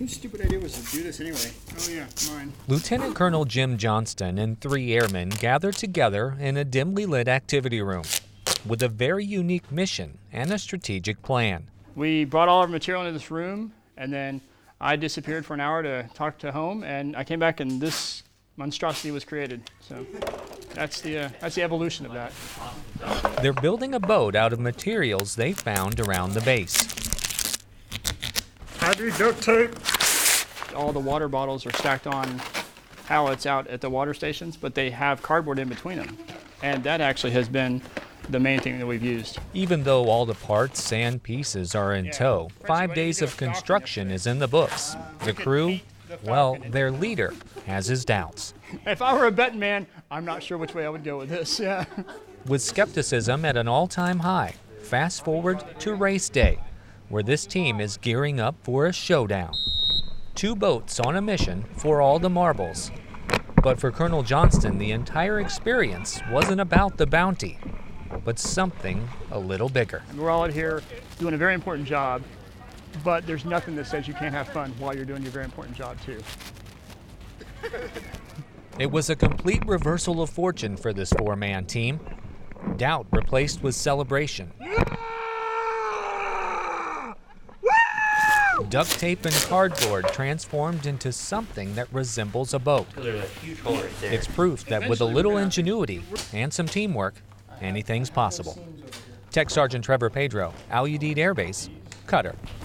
Whose stupid idea was to do this anyway? Oh yeah, mine. Lieutenant Colonel Jim Johnston and 3 airmen gathered together in a dimly lit activity room with a very unique mission and a strategic plan. We brought all our material into this room, and then I disappeared for an hour to talk to home, and I came back and this monstrosity was created. So that's the evolution of that. They're building a boat out of materials they found around the base. Heavy duct tape. All the water bottles are stacked on pallets out at the water stations, but they have cardboard in between them. And that actually has been the main thing that we've used. Even though all the parts and pieces are in tow, 5 days of construction is in the books. The crew, well, their leader has his doubts. If I were a betting man, I'm not sure which way I would go with this. Yeah. With skepticism at an all-time high, fast forward to race day, where this team is gearing up for a showdown. 2 boats on a mission for all the marbles. But for Colonel Johnston, the entire experience wasn't about the bounty, but something a little bigger. We're all out here doing a very important job, but there's nothing that says you can't have fun while you're doing your very important job too. It was a complete reversal of fortune for this 4-man team. Doubt replaced with celebration. Duct tape and cardboard transformed into something that resembles a boat. There's a huge hole right there. It's proof that with a little ingenuity and some teamwork, anything's possible. Tech Sergeant Trevor Pedro, Al Udeid Air Base, Qatar.